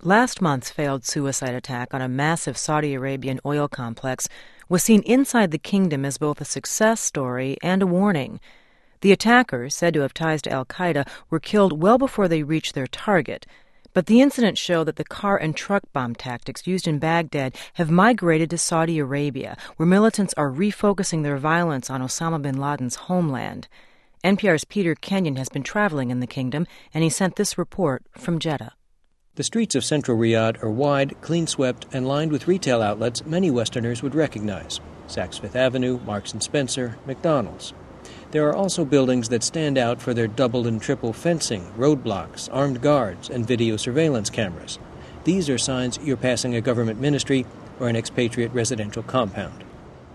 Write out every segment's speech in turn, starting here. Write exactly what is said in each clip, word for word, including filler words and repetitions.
Last month's failed suicide attack on a massive Saudi Arabian oil complex was seen inside the kingdom as both a success story and a warning. The attackers, said to have ties to al-Qaeda, were killed well before they reached their target. But the incident showed that the car and truck bomb tactics used in Baghdad have migrated to Saudi Arabia, where militants are refocusing their violence on Osama bin Laden's homeland. N P R's Peter Kenyon has been traveling in the kingdom, and he sent this report from Jeddah. The streets of central Riyadh are wide, clean-swept, and lined with retail outlets many Westerners would recognize: Saks Fifth Avenue, Marks and Spencer, McDonald's. There are also buildings that stand out for their double and triple fencing, roadblocks, armed guards, and video surveillance cameras. These are signs you're passing a government ministry or an expatriate residential compound.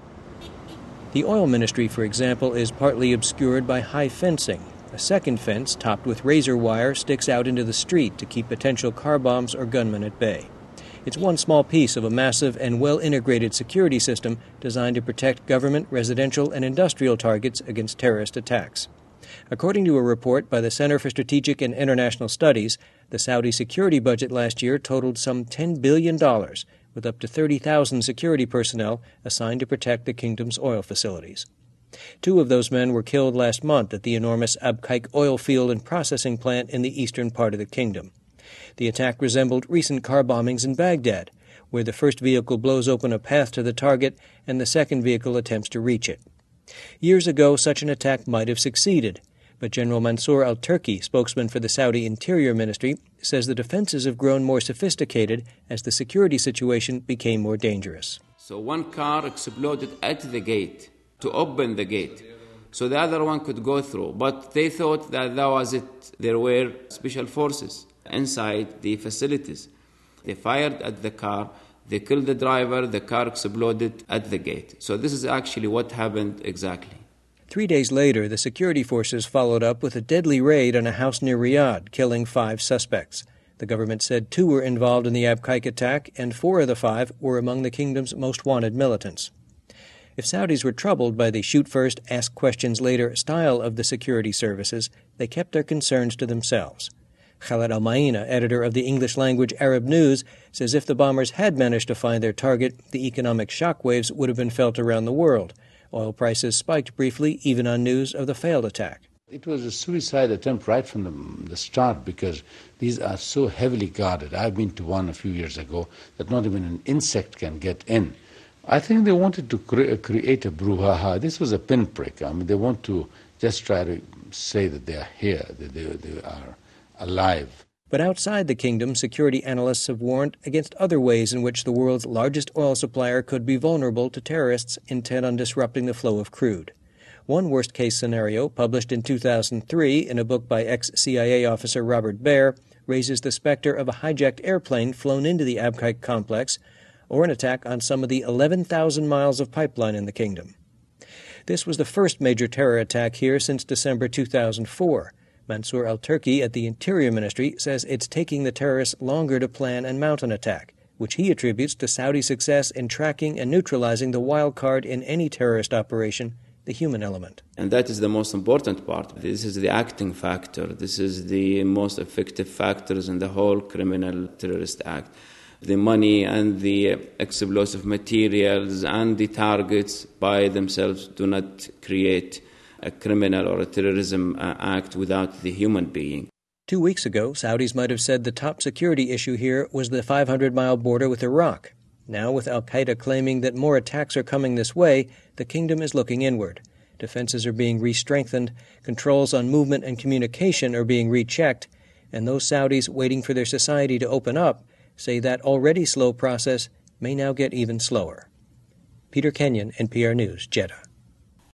The oil ministry, for example, is partly obscured by high fencing. A second fence, topped with razor wire, sticks out into the street to keep potential car bombs or gunmen at bay. It's one small piece of a massive and well-integrated security system designed to protect government, residential, and industrial targets against terrorist attacks. According to a report by the Center for Strategic and International Studies, the Saudi security budget last year totaled some ten billion dollars, with up to thirty thousand security personnel assigned to protect the kingdom's oil facilities. Two of those men were killed last month at the enormous Abqaiq oil field and processing plant in the eastern part of the kingdom. The attack resembled recent car bombings in Baghdad, where the first vehicle blows open a path to the target and the second vehicle attempts to reach it. Years ago, such an attack might have succeeded, but General Mansour al-Turki, spokesman for the Saudi Interior Ministry, says the defenses have grown more sophisticated as the security situation became more dangerous. So one car exploded at the gate to open the gate, so the other one could go through. But they thought that that was it. There were special forces inside the facilities. They fired at the car, they killed the driver, the car exploded at the gate. So this is actually what happened exactly. Three days later, the security forces followed up with a deadly raid on a house near Riyadh, killing five suspects. The government said two were involved in the Abqaiq attack, and four of the five were among the kingdom's most wanted militants. If Saudis were troubled by the shoot-first, ask-questions-later style of the security services, they kept their concerns to themselves. Khaled Al-Maina, editor of the English-language Arab News, says if the bombers had managed to find their target, the economic shockwaves would have been felt around the world. Oil prices spiked briefly, even on news of the failed attack. It was a suicide attempt right from the, the start because these are so heavily guarded. I've been to one a few years ago that not even an insect can get in. I think they wanted to cre- create a brouhaha. This was a pinprick. I mean, they want to just try to say that they are here, that they, they are alive. But outside the kingdom, security analysts have warned against other ways in which the world's largest oil supplier could be vulnerable to terrorists intent on disrupting the flow of crude. One worst-case scenario, published in two thousand three in a book by ex-C I A officer Robert Baer, raises the specter of a hijacked airplane flown into the Abqaiq complex, or an attack on some of the eleven thousand miles of pipeline in the kingdom. This was the first major terror attack here since December two thousand four. Mansour al-Turki at the Interior Ministry says it's taking the terrorists longer to plan and mount an attack, which he attributes to Saudi success in tracking and neutralizing the wild card in any terrorist operation, the human element. And that is the most important part. This is the acting factor. This is the most effective factors in the whole criminal terrorist act. The money and the explosive materials and the targets by themselves do not create a criminal or a terrorism uh, act without the human being. Two weeks ago, Saudis might have said the top security issue here was the five hundred mile border with Iraq. Now, with al-Qaeda claiming that more attacks are coming this way, the kingdom is looking inward. Defenses are being re-strengthened, controls on movement and communication are being rechecked, and those Saudis waiting for their society to open up say that already slow process may now get even slower. Peter Kenyon, N P R News, Jeddah.